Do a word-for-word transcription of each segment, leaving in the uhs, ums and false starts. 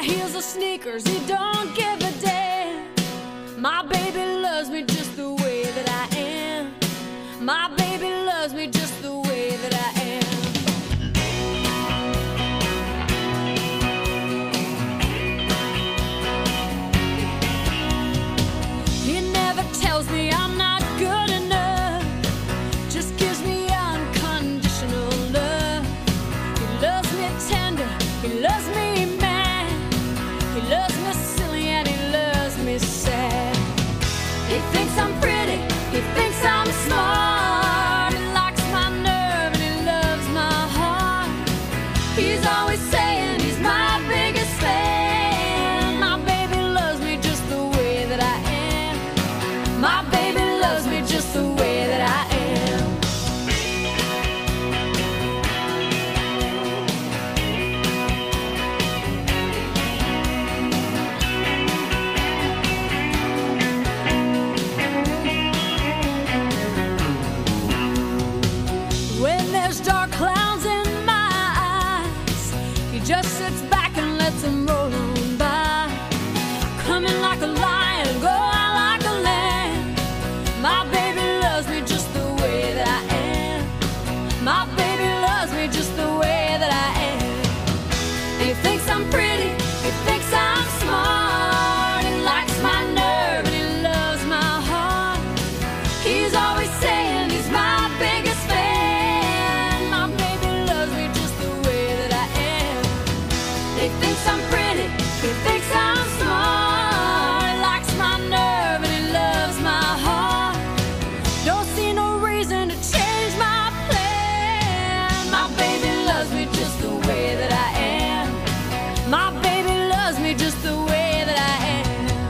heels or sneakers, he don't give a damn. My baby loves me just the way that I am. My baby loves me just the way that I am. He never tells me I'm not good enough, just gives me unconditional love. He loves me tender, he loves me mad, he loves me silly and he loves me sad. He thinks I'm pretty, he thinks I'm smart, he likes my nerve and he loves my heart. He's always saying he's my biggest fan. My baby loves me just the way that I am. My baby loves me just the way that I am. When there's dark clouds in my eyes, he just sits back and lets them roll on by. Coming like a lion, go out like a lamb. My baby loves me just the way that I am. My baby loves me just the way that I am. He thinks I'm pretty, he thinks I'm smart, he likes my nerve and he loves my heart. He's always saying he's my biggest fan. My baby loves me just the way that I am. He thinks I'm pretty, he thinks I'm smart, he likes my nerve and he loves my heart. Don't see no reason to change my plan. My baby loves me just the way that I am. My baby loves me just the way that I am.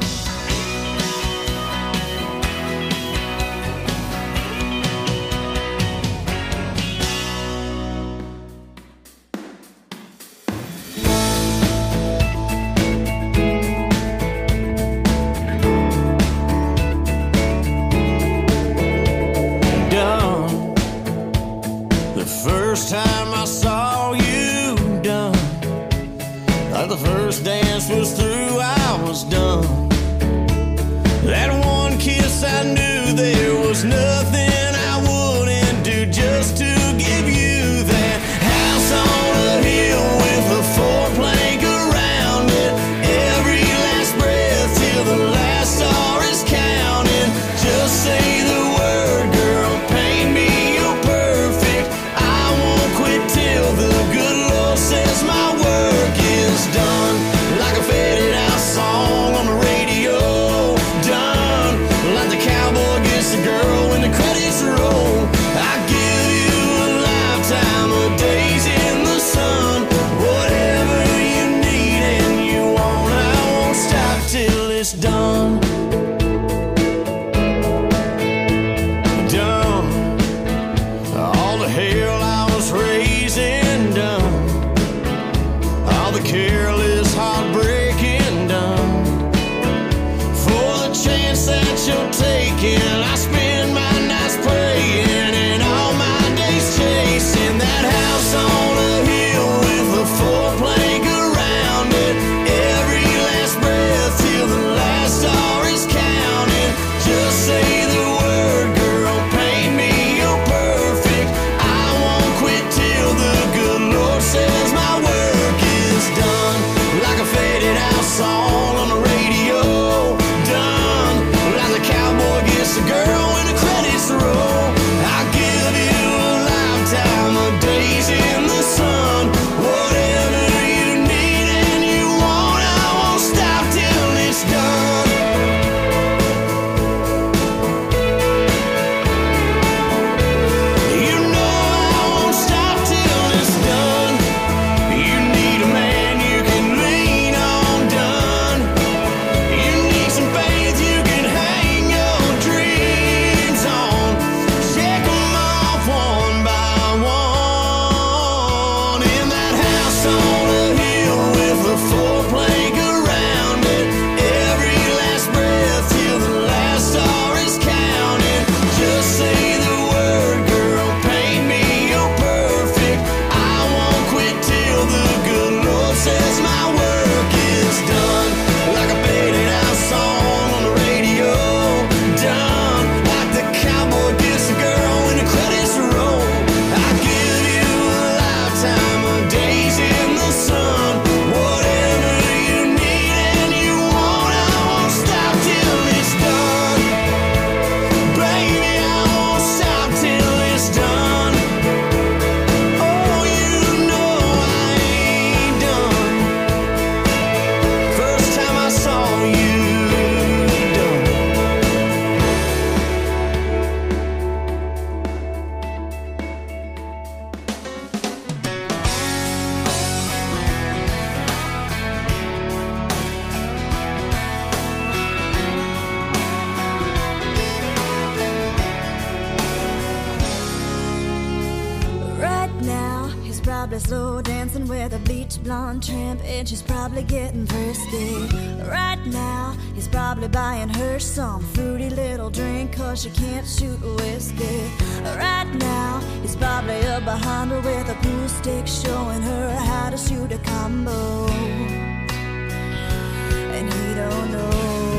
Done. The first time I saw you, done. Like the first dance was through, I was done. That one kiss, I knew there was nothing I wouldn't do just to give you that house on a hill with a four-plank around it. Every last breath till the last star is counting. Just say the word, girl, paint me, you're perfect. I won't quit till the good Lord says my work is done. Like a faded out song on the radio, done. Like the cowboy gets the girl when the credits roll. I give you a lifetime of days in the sun. Whatever you need and you want, I won't stop till it's done. Done. All the hell I was raising, done. All the careless heartbreaking, done. For the chance that you're taking, I spend my nights praying and all my days chasing that house on a hill with a four-plank around it. Every last breath till the last star slow dancing with a bleach blonde tramp, and she's probably getting frisky. Right now, he's probably buying her some fruity little drink, cause she can't shoot whiskey. Right now, he's probably up behind her with a pool stick, showing her how to shoot a combo. And he don't know.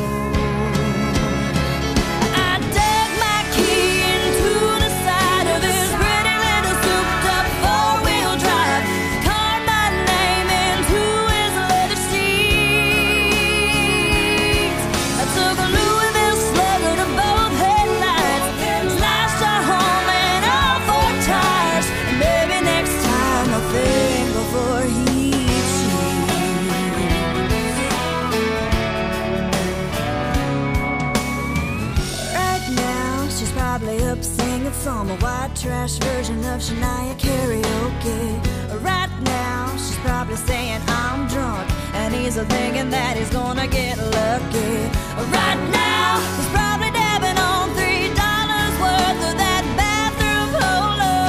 Some white trash version of Shania karaoke. Right now, she's probably saying I'm drunk, and he's thinking that he's gonna get lucky. Right now, he's probably dabbing on three dollars worth of that bathroom polo.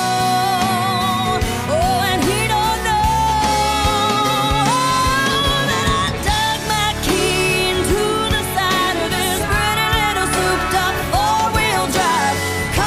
Oh, and he don't know that I dug my key into the side of this pretty little souped-up four-wheel drive.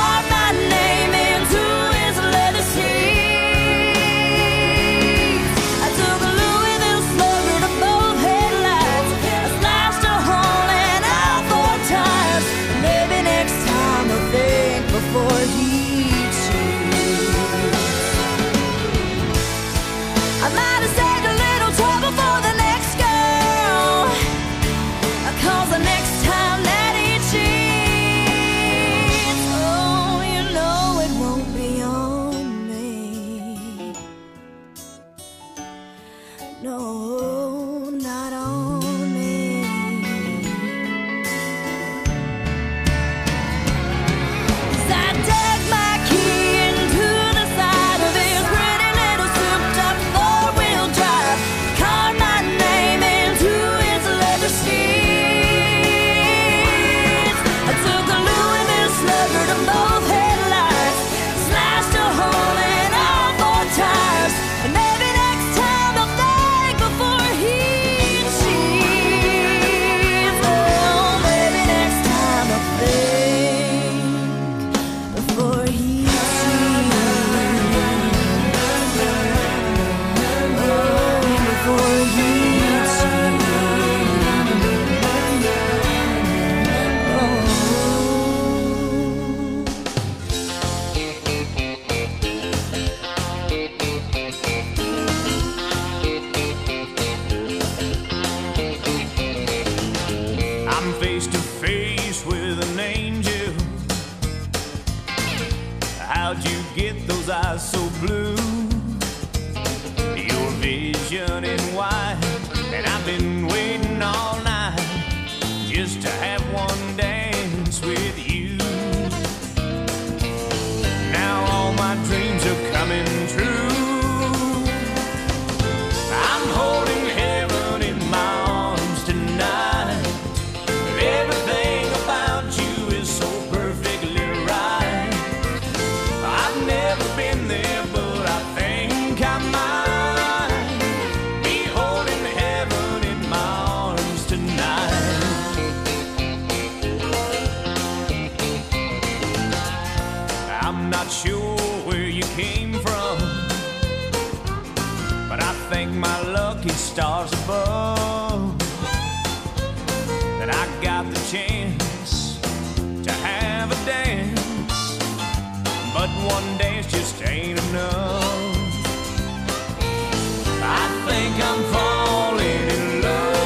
Stars above, that I got the chance to have a dance, but one dance just ain't enough. I think I'm falling in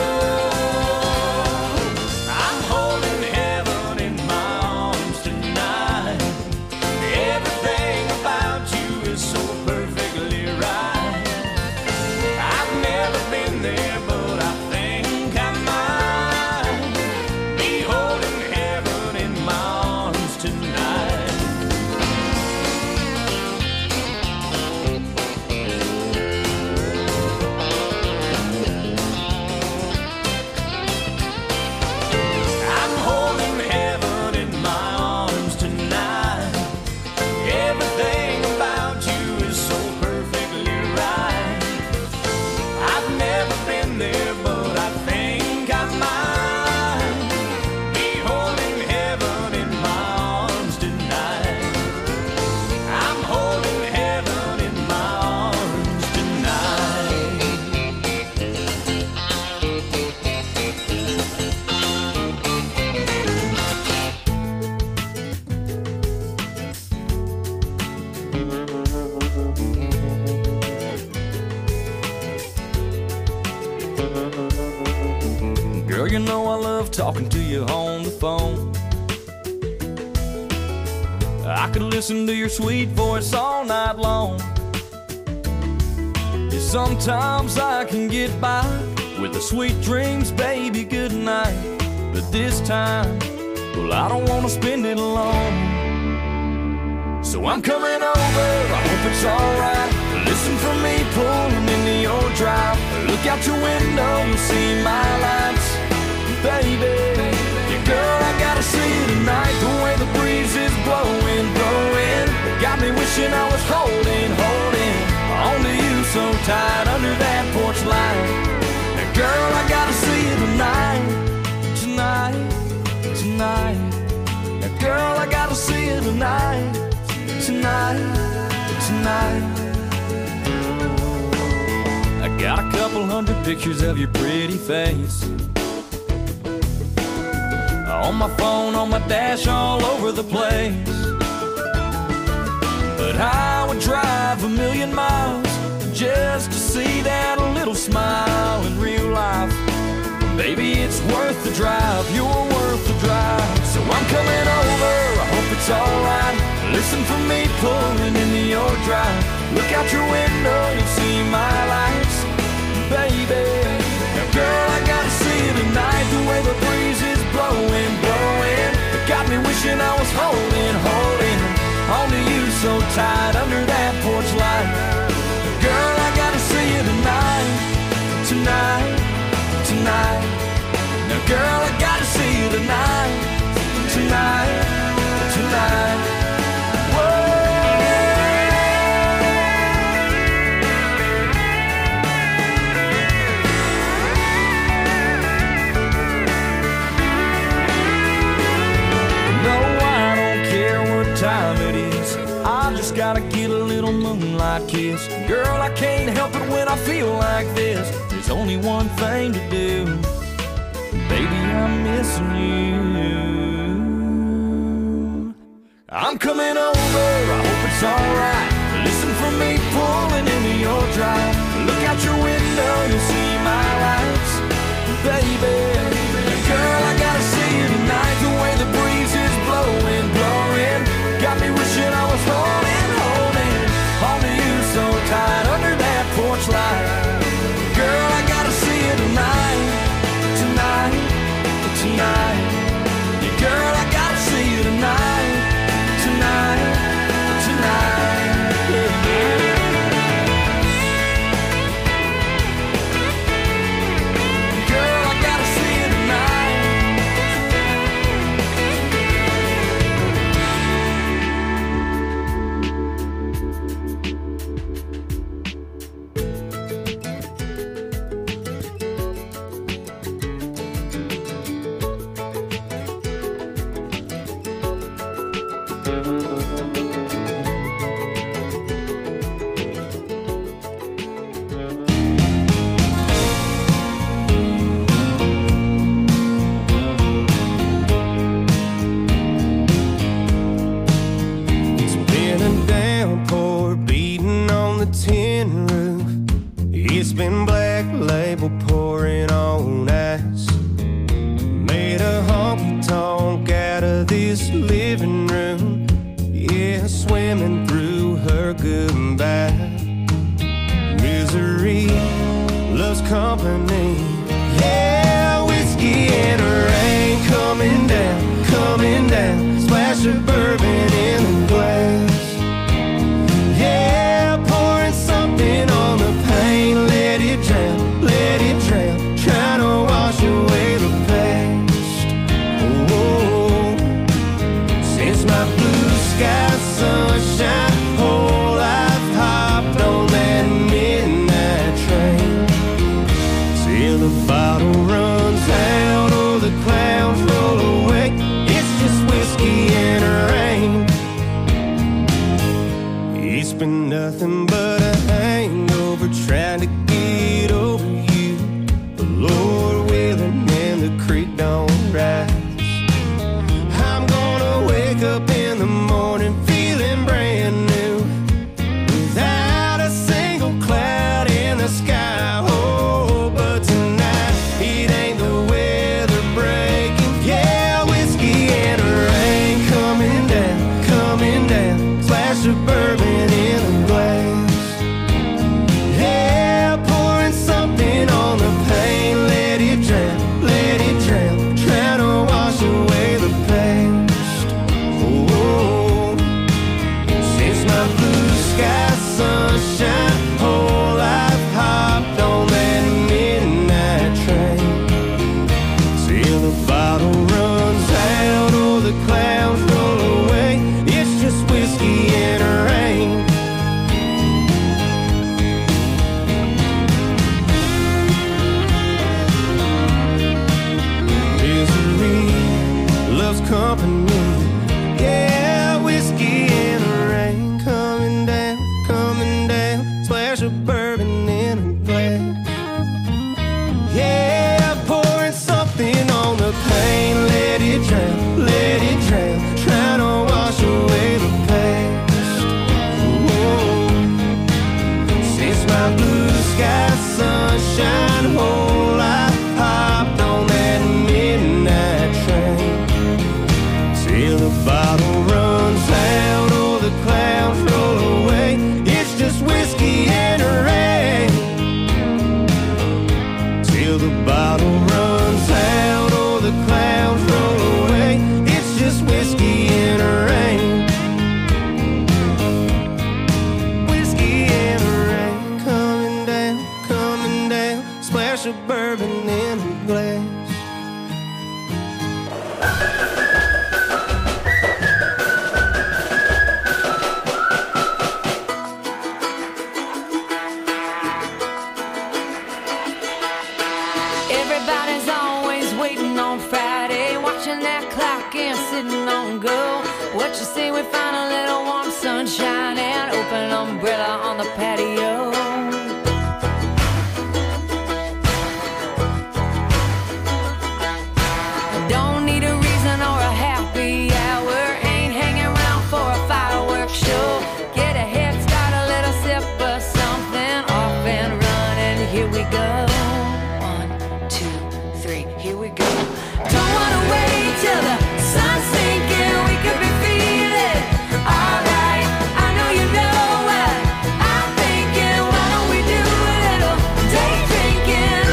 love. I'm holding heaven in my arms tonight. Everything about you is so perfectly right. Been there, but I think I might be holding heaven in my arms tonight. you know I love talking to you on the phone. I could listen to your sweet voice all night long. Yeah, sometimes I can get by with the sweet dreams, baby, good night. But this time, well, I don't want to spend it alone. So I'm coming over, I hope it's alright. Listen for me pulling into your drive. Look out your window, you'll see my lights. Baby, yeah, girl, I gotta see you tonight. The way the breeze is blowing, blowing, got me wishing I was holding, holding onto you so tight under that porch light. Now, girl, I gotta see you tonight, tonight, tonight. Now, girl, I gotta see you tonight, tonight, tonight. I got a couple hundred pictures of your pretty face on my phone, on my dash, all over the place. But I would drive a million miles just to see that little smile in real life. Baby, it's worth the drive, you're worth the drive. So I'm coming over, I hope it's alright. Listen for me pulling into your drive. Look out your window, you'll see my lights. Baby, now girl, I gotta see you tonight. The way the breeze is blowing, blowing, it got me wishing I was holding, holding onto you so tight under that porch light. Girl, I gotta see you tonight, tonight, tonight. Now girl, I gotta see you tonight, tonight, tonight. Gotta get a little moonlight kiss. Girl, I can't help it when I feel like this. There's only one thing to do. Baby, I'm missing you. I'm coming over, I hope it's alright. Listen for me pulling into your drive. Look out your window, you'll see my lights. Baby, girl, I gotta see you tonight. The way the breeze is blowing, blowing, got me wishing I was holding onto you so tight under that porch light. Girl, I gotta see you tonight, tonight, tonight. Yeah, girl, I gotta see you tonight, tonight, tonight. Yeah, yeah. Girl, I gotta see you tonight. It's been black label pouring on ice. Made a honky-tonk out of this living room. Yeah, swimming through her goodbye. Misery loves company. Yeah, whiskey and rain coming down, coming down. Splash of bourbon in the glass. Yeah, pouring something on the pain. Let it drown, let it drown. Trying to wash away the past. Oh, since my blue sky sunshine, whole life hopped on that midnight train. Till the bottle runs out or the clouds roll away. It's just whiskey and rain. It's been nothing but a hangover trying to get over you. The Lord willing and the creek don't rise. I'm gonna wake up in the morning feeling brand new, without a single cloud in the sky. Oh, but tonight it ain't the weather till the bottle runs out or the clouds roll away. It's just whiskey in the rain. Whiskey in the rain. Coming down, coming down. Splash of bourbon in a glass. Everybody's always waiting on Friday, watching that clock and sitting on go. What you say we find a little warm sunshine and open umbrella on the patio? Don't need a reason or a happy hour, ain't hanging around for a fireworks show. Get a head start, a little sip of something, off and run, and here we go. Here we go. Don't wanna wait till the sun's sinking. We could be feeling alright. I know you know what I'm thinking. Why don't we do a little day drinking?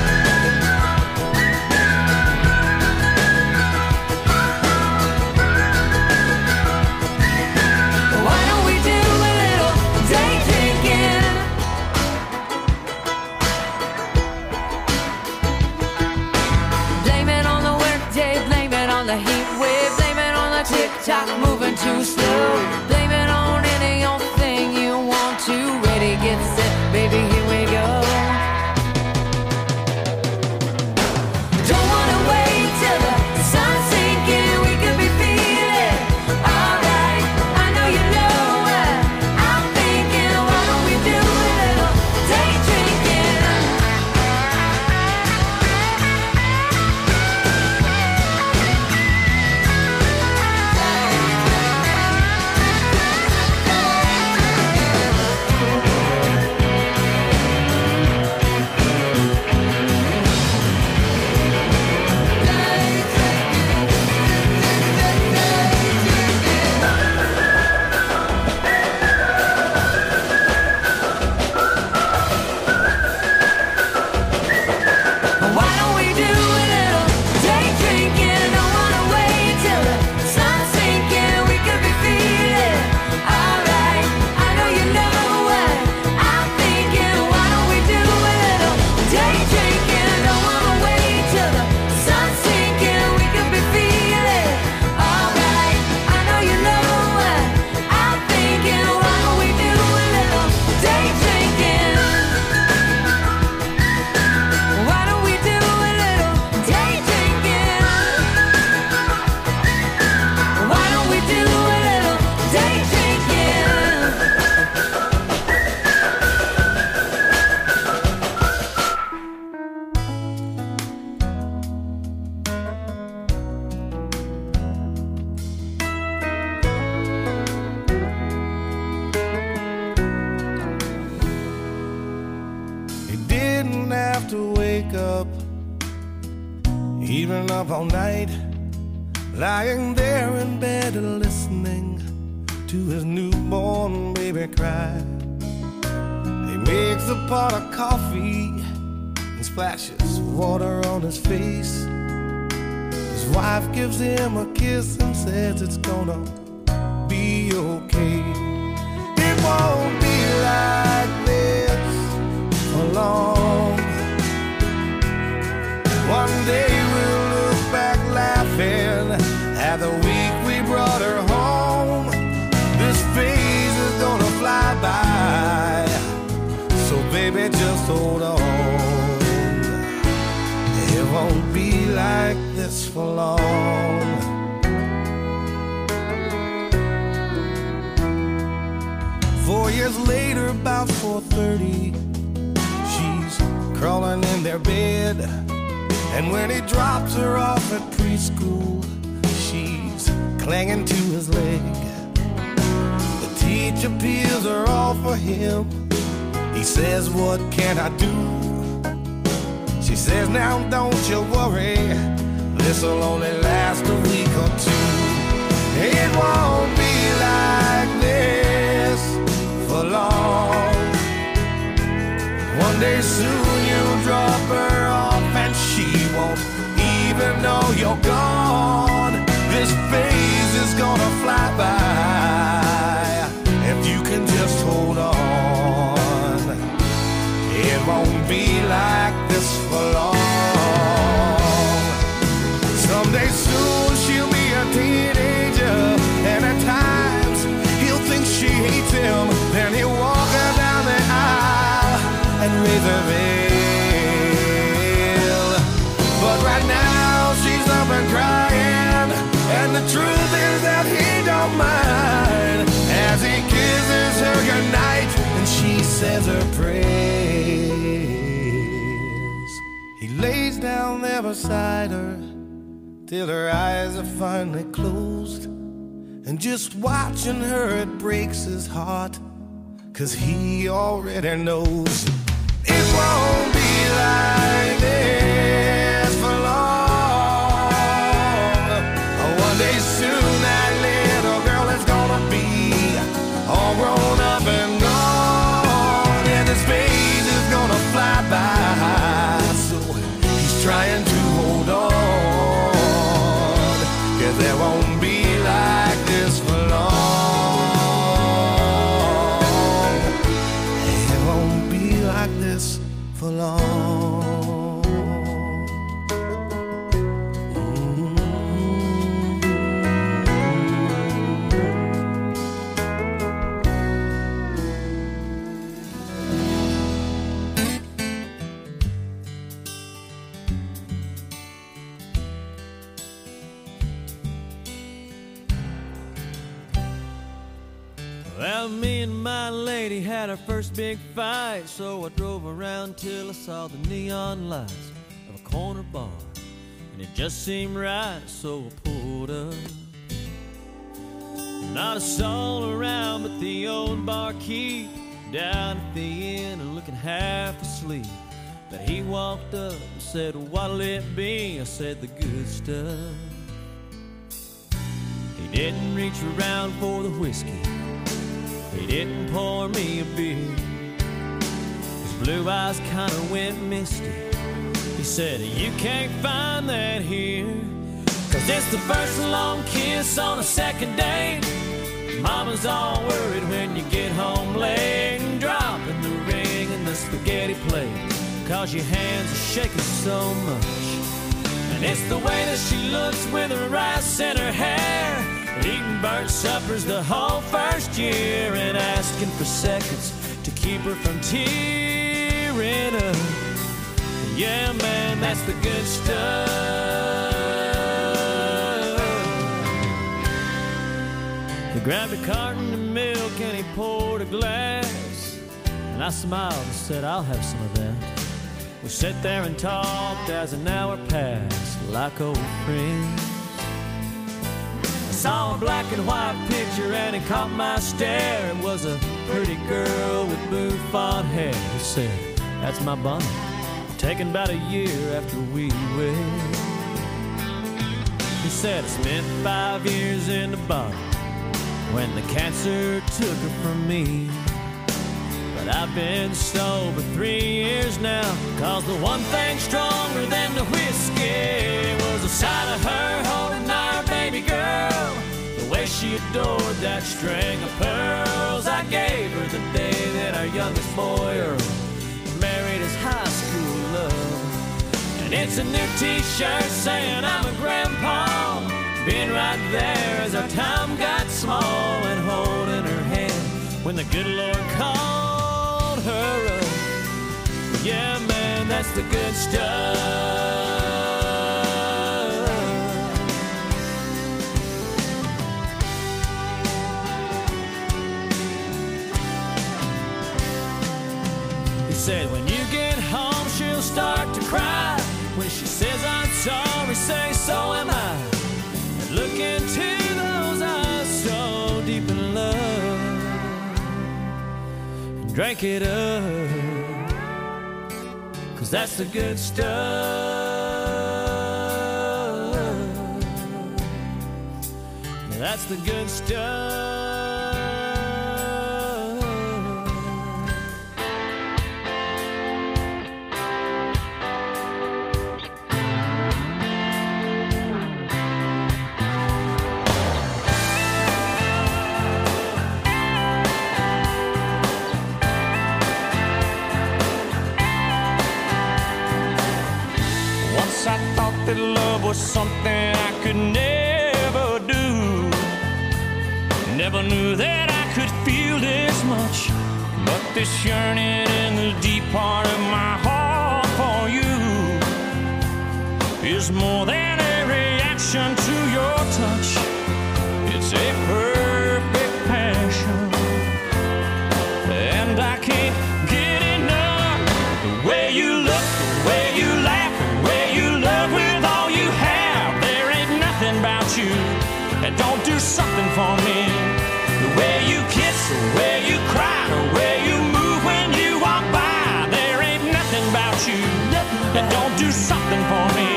Why don't we do a little day drinking? Blame it on the workday, blame it on the heat wave, blame it on the tick-tock moving too slow. Blame it on any old thing you want to. Ready, get set, baby, here we go. Don't wanna wait till the sun's sinking. We could be feeling alright. I know you know what I'm thinking. Why don't we do a little day drinking? Why don't we do a little day drinking? Don't wanna wait till the sun's sinking. We could be feeling alright. I know you know what I'm thinking. Why don't we do a little day drinking? Don't wanna wait till the sun's sinking. We could be feeling alright. I know you know what I'm thinking. Why don't we do a little day drinking? Why don't we do a little day drinking? Why don't we do a little day drinking? He didn't have to wake up, even up all night, lying there in bed and listening to his newborn baby cry. He makes a pot of coffee and splashes water on his face. His wife gives him a kiss and says it's gonna be okay. It won't be like this for long. One day we'll look back laughing at the week we brought her home. This phase is gonna fly by, so baby just hold on. It won't be like this for long. Four years later, about four thirty, she's crawling in their bed. And when he drops her off at preschool, she's clinging to his leg. The teacher peels her off for him. He says, what can I do? She says, now don't you worry, this'll only last a week or two. It won't be like this for long. One day soon you'll drop her off But right now she's up and crying, and the truth is that he don't mind as he kisses her goodnight and she says her prayers. He lays down there beside her till her eyes are finally closed, and just watching her it breaks his heart, 'cause he already knows it won't be like this for long. One day soon that little girl is gonna be all grown up and gone, and his face is gonna fly by. So he's trying to hold on, 'cause there won't be like this for long. It won't be like this for long. Well, me and my lady had our first big fight, so I drove around till I saw the neon lights of a corner bar, and it just seemed right, so I pulled up. Not a soul around but the old barkeep down at the inn and looking half asleep. But he walked up and said, "What'll it be?" I said, "The good stuff." He didn't reach around for the whiskey, he didn't pour me a beer. His blue eyes kinda went misty. He said, "You can't find that here, 'cause it's the first long kiss on a second date. Mama's all worried when you get home late, and dropping the ring in the spaghetti plate, 'cause your hands are shaking so much. And it's the way that she looks with her rice in her hair, eating burnt suppers the whole first year, and asking for seconds to keep her from tearing up. Yeah, man, that's the good stuff." He grabbed a carton of milk and he poured a glass, and I smiled and said, "I'll have some of that." We sat there and talked as an hour passed like old friends. Saw a black and white picture and it caught my stare. It was a pretty girl with bouffant hair. He said, "That's my Bonnie, taken about a year after we wed." He said, "I spent five years in the bottom when the cancer took her from me. But I've been sober three years now, 'cause the one thing stronger than the whiskey was the sight of her holding our baby girl, the way she adored that string of pearls I gave her the day that our youngest boy Earl married his high school love. And it's a new t-shirt saying I'm a grandpa, being right there as our time got small, and holding her hand when the good Lord called her up. Yeah, man, that's the good stuff." Said when you get home she'll start to cry. When she says I'm sorry, say so am I. And look into those eyes so deep in love, and drink it up, 'cause that's the good stuff. Yeah, that's the good stuff. That love was something I could never do. Never knew that I could feel this much, but this yearning in the deep part of my heart for you, is more than a reaction to your touch. It's a perfect passion, and I can't get enough. The way you look, the way you laugh, the way you love with all you have. There ain't nothing about you that don't do something for me. The way you kiss, the way you cry, the way you move when you walk by. There ain't nothing about you that don't do something for me.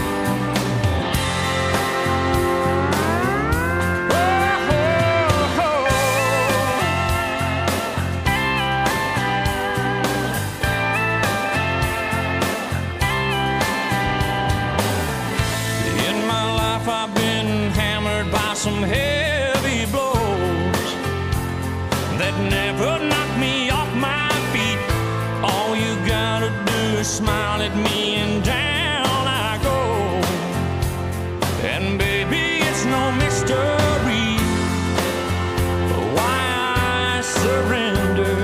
Some heavy blows that never knock me off my feet. All you gotta do is smile at me and down I go. And baby, it's no mystery why I surrender.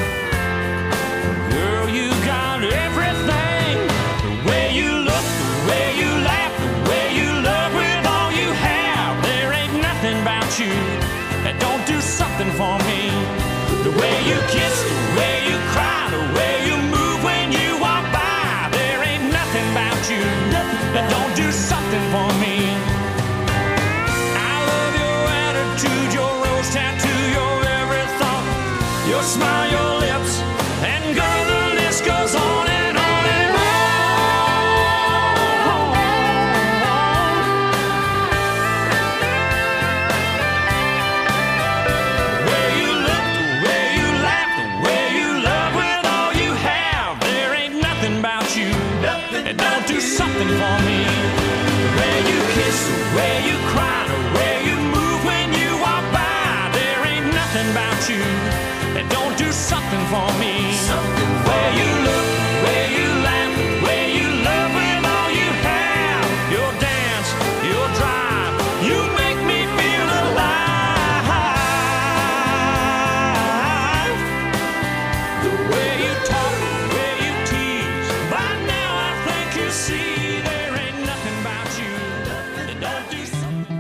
Girl, you got everything. The way you look, the way you laugh, the way you love with all you have. There ain't nothing about you that don't do something for me. The way you kiss, the way you cry, the way you move when you walk by. There ain't nothing about you that don't do something for me. I love your attitude, your rose tattoo, your every thought, your smile, your lips, and girl, the list goes on and on and on. The way you look, the way you laugh, the way you love with all you have. There ain't nothing about you that don't do something for me. The way you kiss, the way you cry, the way you move when you walk by. There ain't nothing about you that don't do something for me. Something the way you look, the way you laugh, the way you love with all you have. Your dance, your drive, you make me feel alive. The way you talk, the way you tease. By now I think you see there ain't nothing about you that don't do something.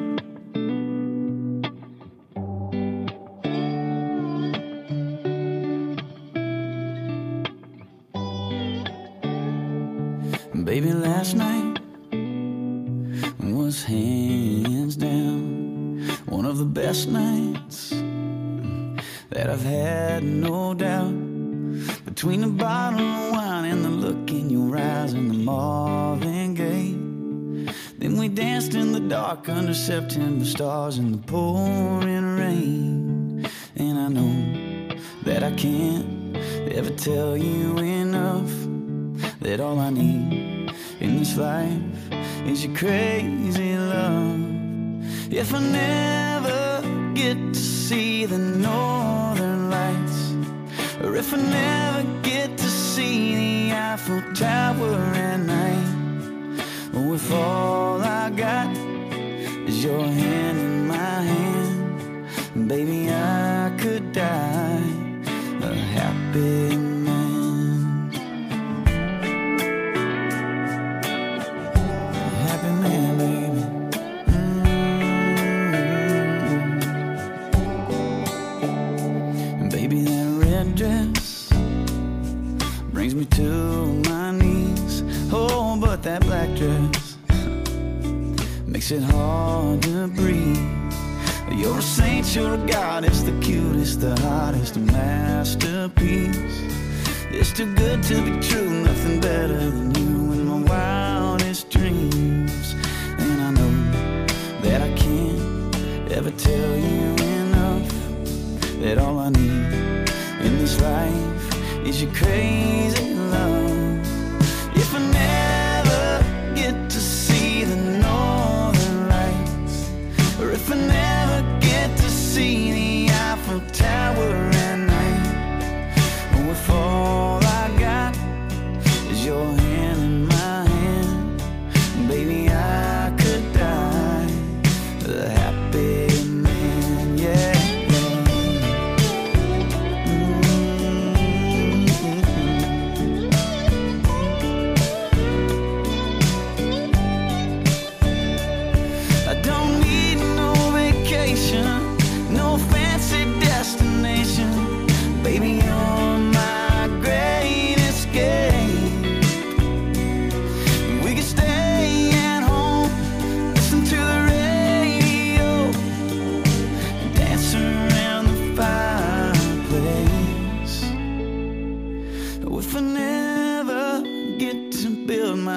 Baby, last night was hands down one of the best nights that I've had, no doubt. Between the bottle of wine and the look in your eyes and the Marvin Gaye, then we danced in the dark under September stars in the pouring rain. And I know that I can't ever tell you enough that all I need in this life is your crazy love. If I never get to see the northern lights, or if I never get to see the Eiffel Tower at night, or if all I got is your hand in my hand, baby, I could die a happy man. Brings me to my knees. Oh, but that black dress makes it hard to breathe. You're a saint, you're a goddess, the cutest, the hottest, a masterpiece. It's too good to be true, nothing better than you in my wildest dreams. And I know that I can't ever tell you enough that all I need in this life is your crazy love. If I never get to see the northern lights, or if I never get to see the Eiffel Tower at night, or if all I got is your hand in my hand, baby, I could die a happy man, yeah. Mm-hmm.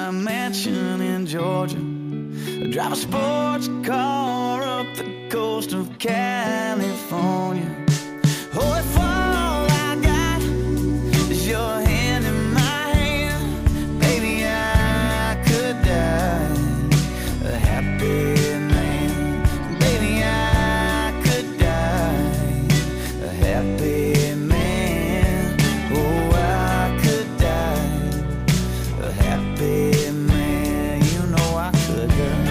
my mansion in Georgia. I drive a sports car up the coast of California. Oh, if all I got is your hand in my hand, baby, I could die a happy man. Baby, I could die a happy man. Oh, I could die a happy man. You know I could die.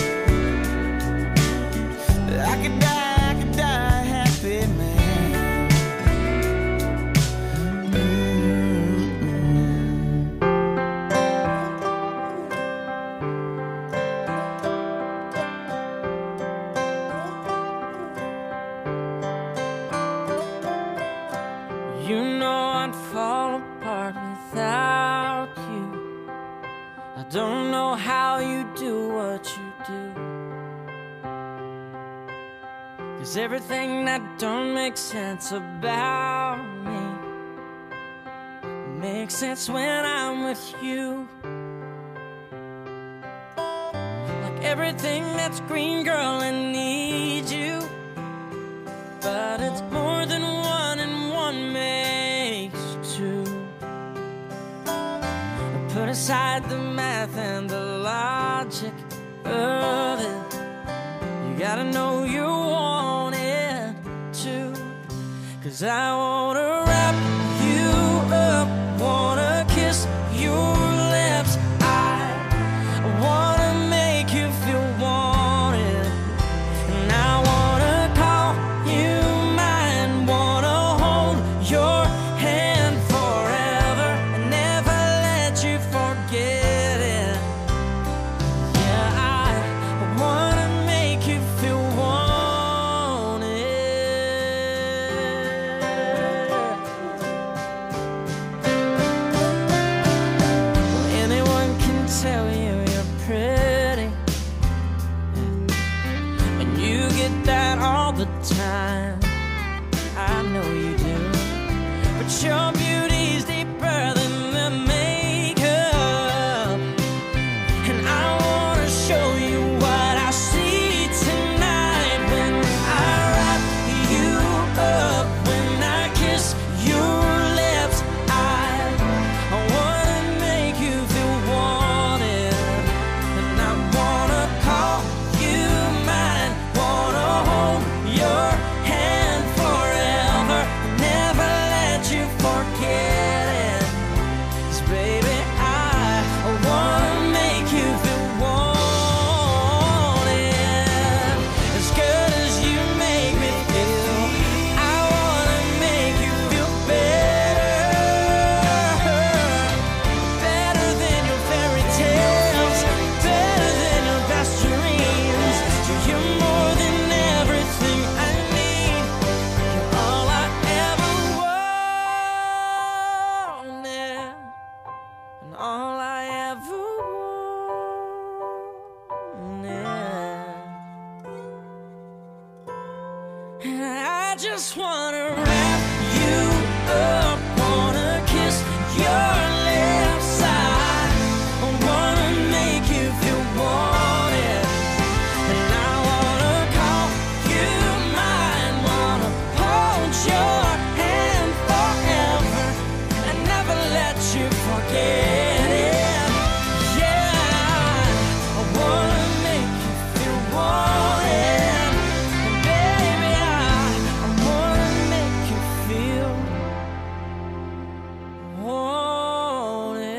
I could die, I could die a happy man. You know I'd fall apart without you. I don't know how you do what you do. 'Cause everything that don't make sense about me makes sense when I'm with you. Like everything that's green, girl, I need you. But it's more than one and one makes two. Put aside the math and the logic of it. You gotta know you want it too. 'Cause I wanna wrap you up, wanna kiss your lips. I wanna make you feel wanted. And I wanna call you mine, wanna hold your hand forever and never let you forget it. Yeah, I wanna make you feel wanted. Well, anyone can tell you you're pretty, and you get that all the time. I know you do. But your beauty's deeper than the makeup. And I wanna show you what I see tonight when I wrap you up, when I kiss your lips. I, I wanna make you feel wanted. And I wanna call you mine, wanna hold your hand forever, never let you forget it. 'Cause baby, I wanna make you feel wanted. As good as you make me feel, I wanna make you feel better. Better than your fairy tales, better than your best dreams. You're more than everything I need. You're all I ever wanted, and all I ever wanted. And I just wanna wrap you up, wanna kiss your lips. I wanna make you feel wanted. And I wanna call you mine, wanna hold your hand forever and never let you forget it. Yeah, I wanna make you feel wanted. And baby, I, I wanna make you feel wanted.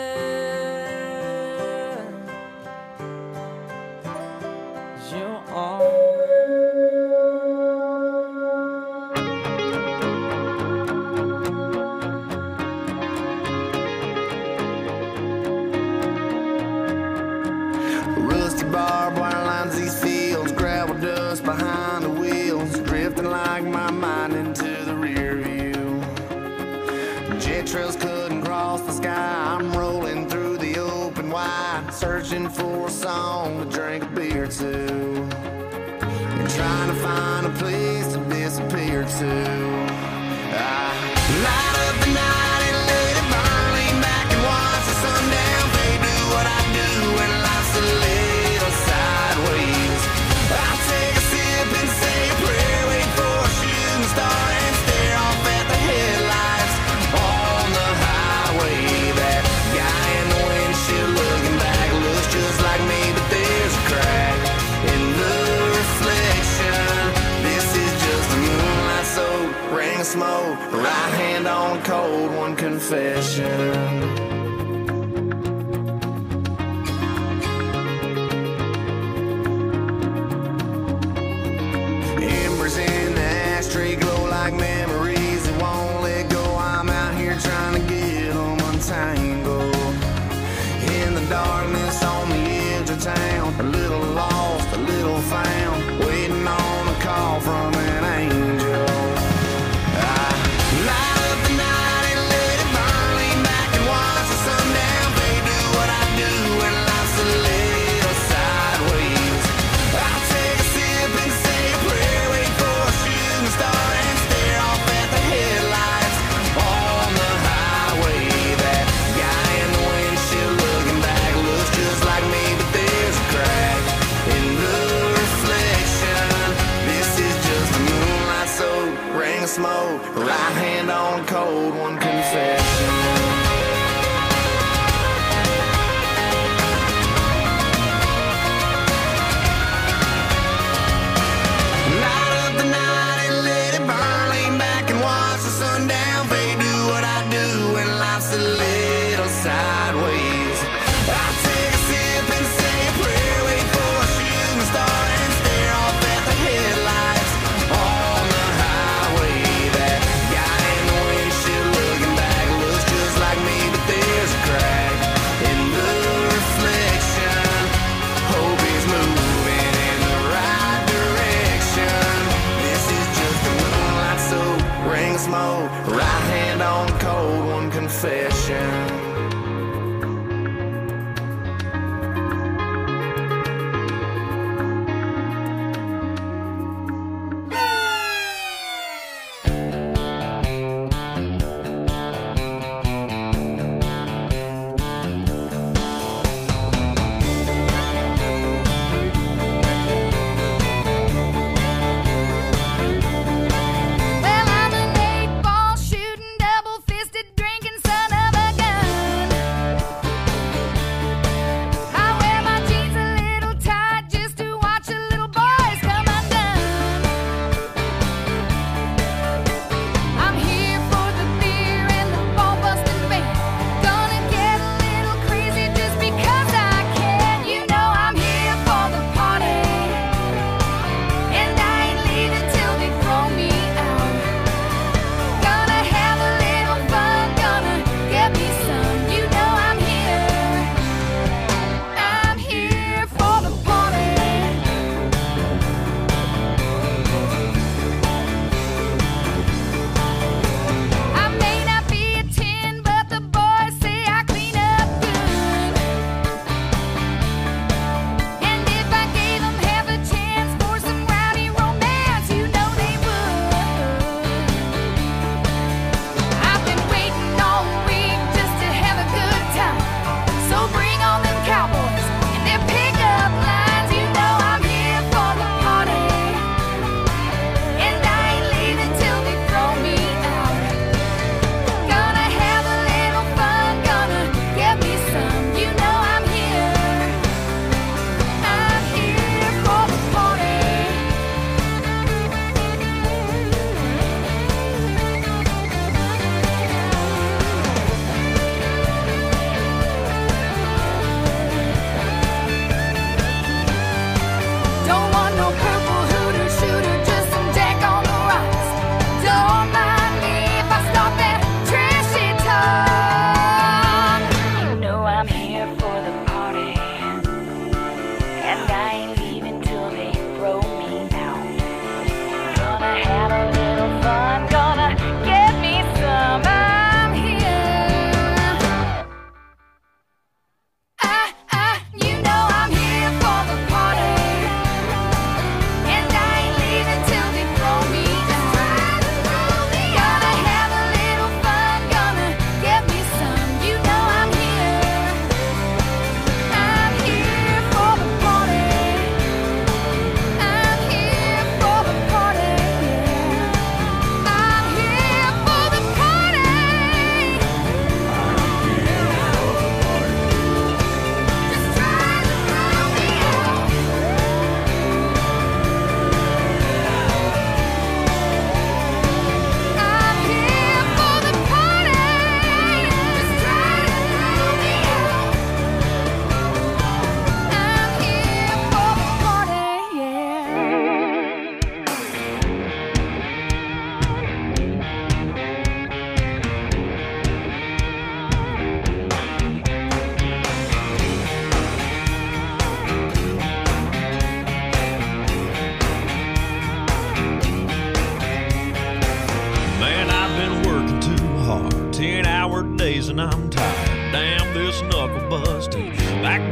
'Cause you're all Rusty barbed wire lines these fields, gravel dust behind the wheels, drifting like my mind into the rear view. Jet trails couldn't cross the sky. I'm rolling through the open wide, searching for a song to drink a beer to, and trying to find a place to disappear to. I light up the night and let it burn, lean back and watch the sundown fade. Do what I smoke, right hand on a cold one, confession. In the ashtray glow like memories that won't let go. I'm out here trying to get them untangled. In the darkness on the edge of town, a little lost, a little found, waiting on a call from an angel. I light up the night and let it burn, lean back and watch the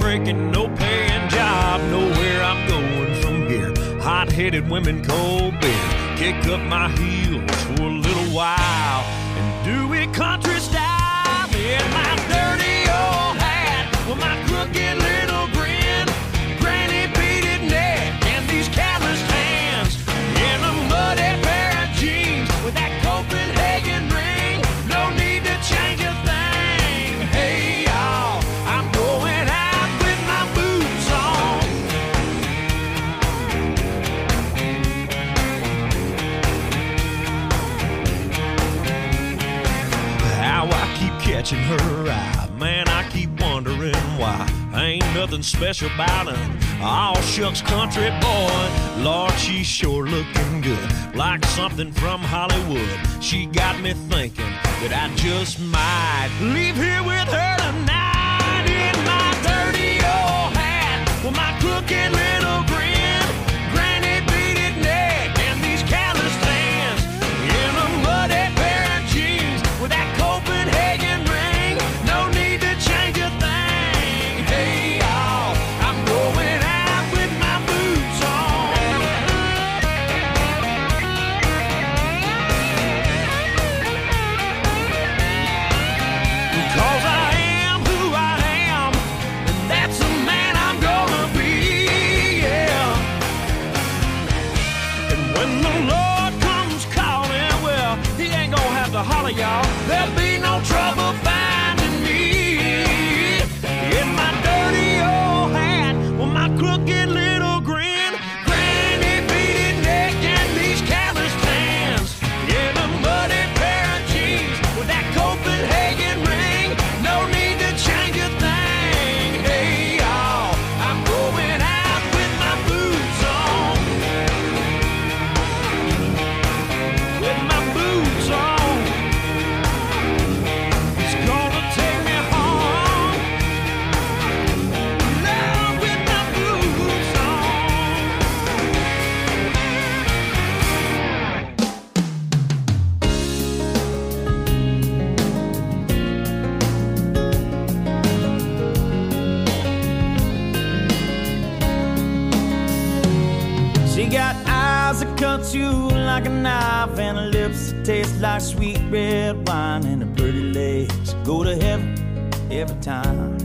breaking, no paying job. Nowhere I'm going from here. Hot-headed women, cold beer. Kick up my heels for a little while and do it country style. In my dirty old hat with my crooked little grin, granny beaded neck and these calloused hands, in a muddy pair of jeans with that Copenhagen ring. No need to change a thing. Hey y'all, I'm going out with my boots on. How I keep catching her eye, man, I keep wondering why. Ain't nothing special about her, all shucks country boy. Lord, she's sure looking good, like something from Hollywood. She got me thinking that I just might leave here with her tonight. In my dirty old hat with my crooked little grin, granny beaded neck and these calloused hands, in a muddy pair of jeans with that Copenhagen ring. No need to change a thing. Hey y'all, I'm going out with my boots on. Cause I am who I am, and that's the man I'm gonna be, yeah. And when the Lord comes calling, well, he ain't gonna have to holler, y'all. There'll be no trouble finding me. In my dirty old hat with my crooked little grin, granny beaded neck and these calloused hands, in a muddy pair of jeans with that Copenhagen ring. No need to change a thing. Hey y'all, I'm going out with my boots on. With my boots on. It's gonna take me home. Love with my boots on. She got eyes that cut you like a knife, and her lips that taste like sweet red wine, and her pretty legs go to heaven every time.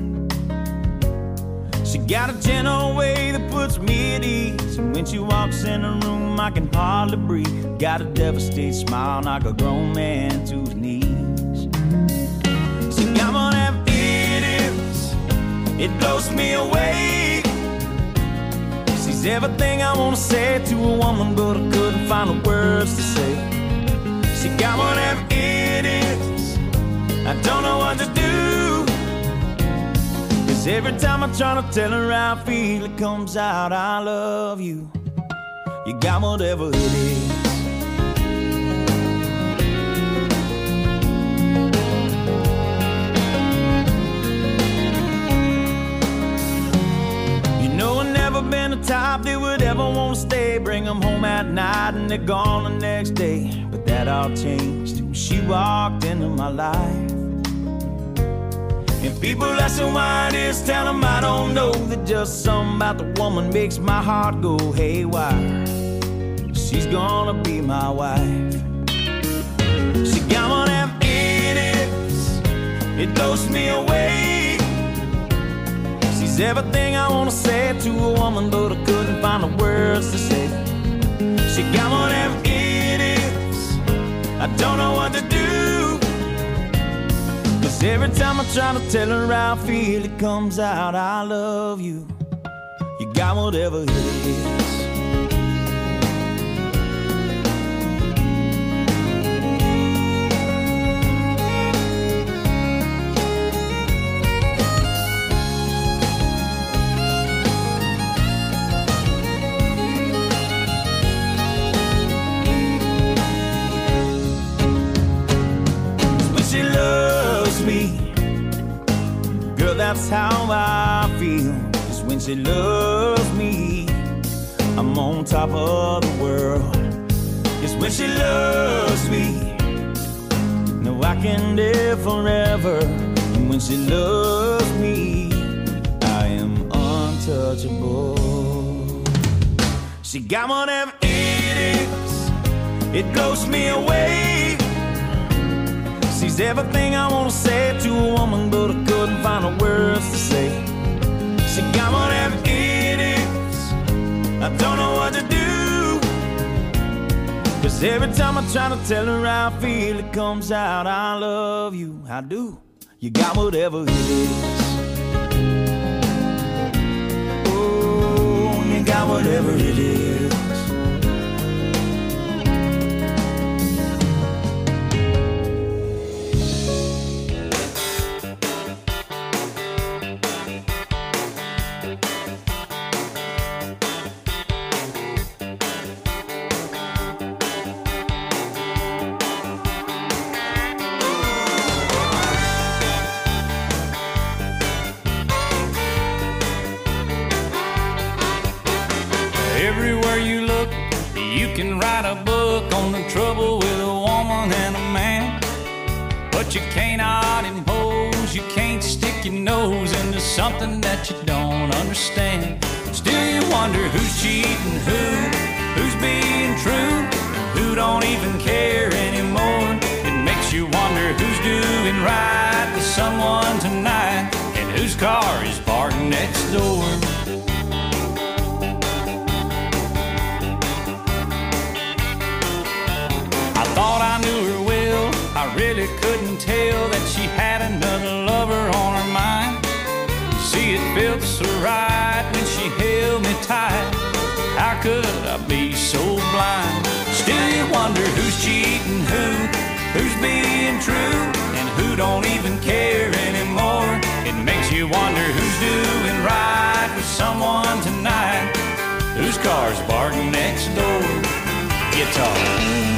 She got a gentle way that puts me at ease, and when she walks in the room I can hardly breathe. Got a devastated smile, knock a grown man to his knees. She got one of them idiots, it blows me away. She's everything I wanna say to a woman, but I couldn't find the words to say. She got one of them idiots, I don't know what to do. Cause every time I try to tell her how I feel, it comes out, I love you. You got whatever it is. You know I've never been the type that would ever want to stay. Bring them home at night and they're gone the next day. But that all changed when she walked into my life. And people asking why it is, tell them I don't know. That just something about the woman makes my heart go haywire. She's gonna be my wife. She got one of them idiots, it blows me away. She's everything I wanna say to a woman, but I couldn't find the words to say. She got one of them idiots, I don't know what to do. Cause every time I try to tell her how I feel, it comes out, I love you. You got whatever it is. That's how I feel. Cause when she loves me, I'm on top of the world. Cause when she loves me, no, I can live forever. And when she loves me, I am untouchable. She got whatever it is, it blows me away. She's everything I want to say to a woman, but I couldn't find the words to say. She got whatever it is, I don't know what to do. Cause every time I try to tell her how I feel, it comes out, I love you, I do. You got whatever it is. Oh, you got whatever it is. Everywhere you look, you can write a book on the trouble with a woman and a man. But you cannot impose, you can't stick your nose into something that you don't understand. Still you wonder who's cheating who, who's being true, who don't even care anymore. It makes you wonder who's doing right with someone tonight, and whose car is parked next door. Thought I knew her well, I really couldn't tell that she had another lover on her mind. See, it felt so right when she held me tight. How could I be so blind? Still you wonder who's cheating who, who's being true, and who don't even care anymore. It makes you wonder who's doing right with someone tonight, whose car's parked next door. Guitar.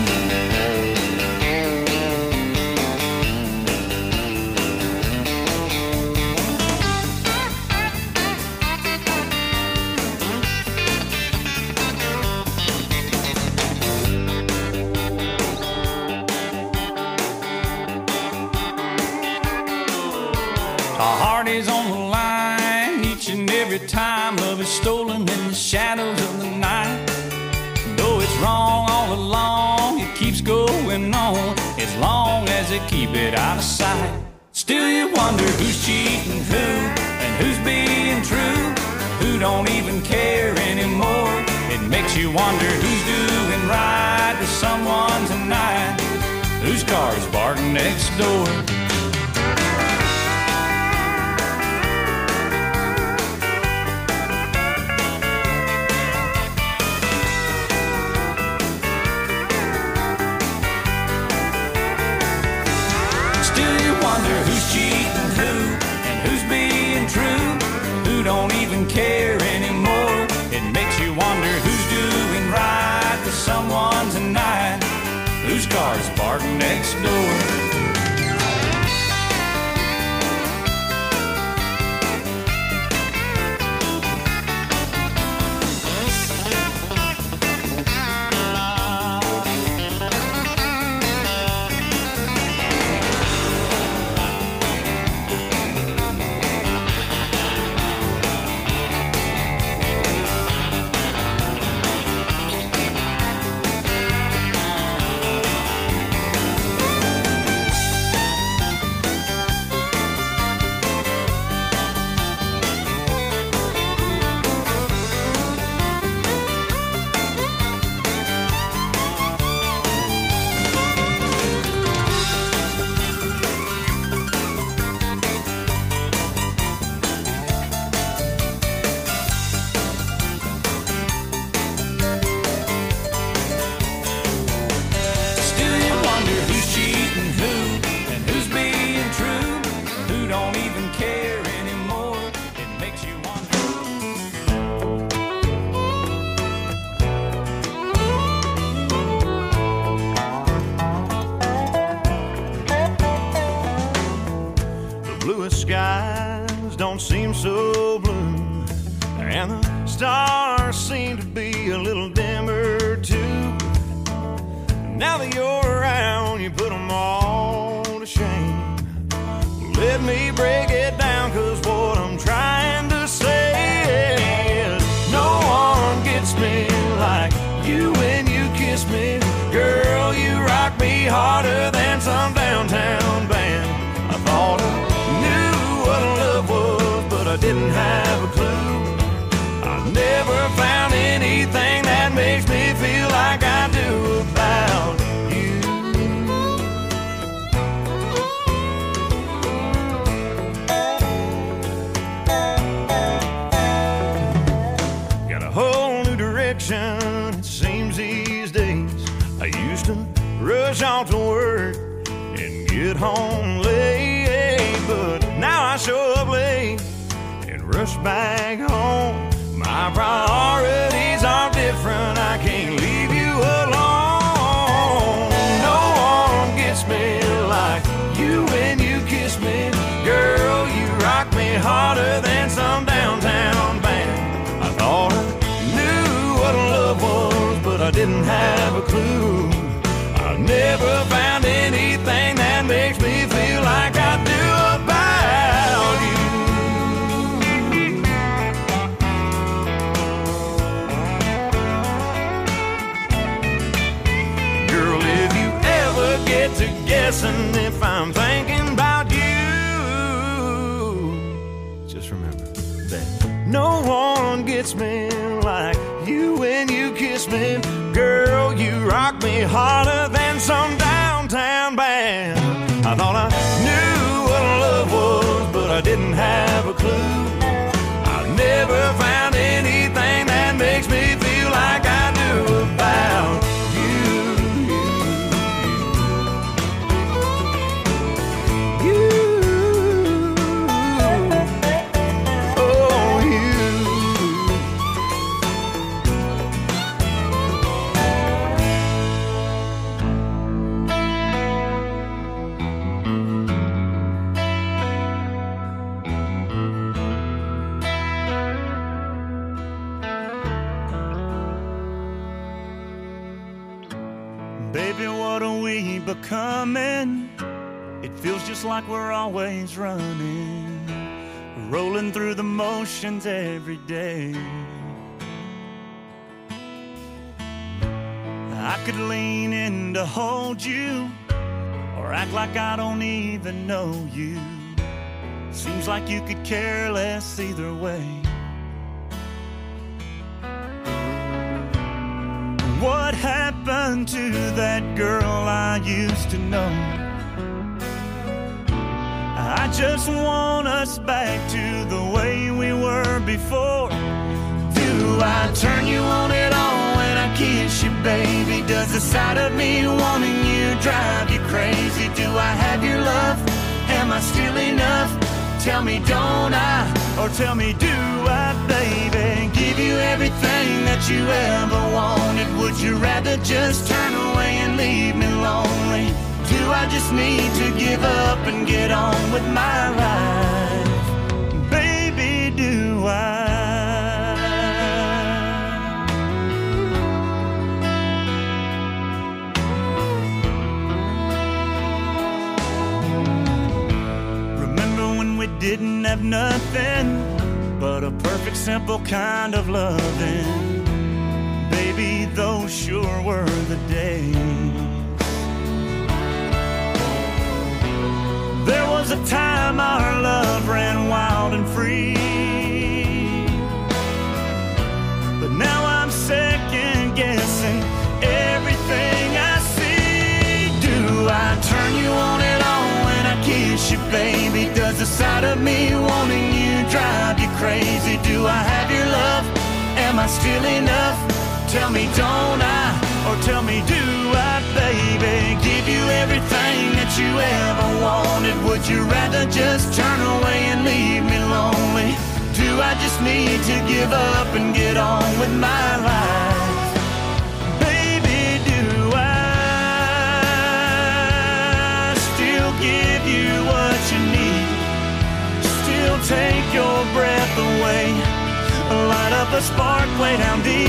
Our heart is on the line each and every time love is stolen in the shadows of the night. Though it's wrong all along, it keeps going on as long as they keep it out of sight. Still you wonder who's cheating who, and who's being true, who don't even care anymore. It makes you wonder who's doing right with someone tonight, whose car's parked next door. Who's cheating who, and who's being true, who don't even care anymore. It makes you wonder who's doing right with someone tonight, whose car's parked next door. Skies don't seem so blue, and the stars seem to be a little dimmer too. Now that you're around, you put them all to shame. Let me break it down, cause what I'm trying to say direction, it seems these days. I used to rush off to work and get home late, but now I show up late and rush back home. My priorities are different, I can't leave you alone. No one gets me like you when you kiss me. Girl, you rock me harder than some downtown band. I thought I knew what love was, but I didn't have a clue. I never found anything that makes me feel like I do about you. Girl, if you ever get to guessing if I'm thinking about you, just remember that no one gets me like you when you kiss me. Girl, you rock me harder than some downtown band. I thought I knew what love was, but I didn't have a clue. I never found anything that makes me feel like I do about becoming. It feels just like we're always running, rolling through the motions every day. I could lean in to hold you, or act like I don't even know you. Seems like you could care less either way. What happened to that girl I used to know? I just want us back to the way we were before. Do I turn you on at all when I kiss you, baby? Does the sight of me wanting you drive you crazy? Do I have your love? Am I still enough? Tell me, don't I? Or tell me, do I, baby? Give you everything that you ever wanted. Would you rather just turn away and leave me lonely? Do I just need to give up and get on with my life? Baby, do I? We didn't have nothing but a perfect, simple kind of loving. Baby, those sure were the days. There was a time our love ran wild and free, but now I'm second guessing everything I see. Do I turn you on at all when I kiss you, baby? Does the sight of me wanting you drive you crazy? Do I have your love? Am I still enough? Tell me, don't I? Or tell me, do I, baby? Give you everything that you ever wanted. Would you rather just turn away and leave me lonely? Do I just need to give up and get on with my life? Baby, do I still give you what you need? Still take your breath away, light up a spark way down deep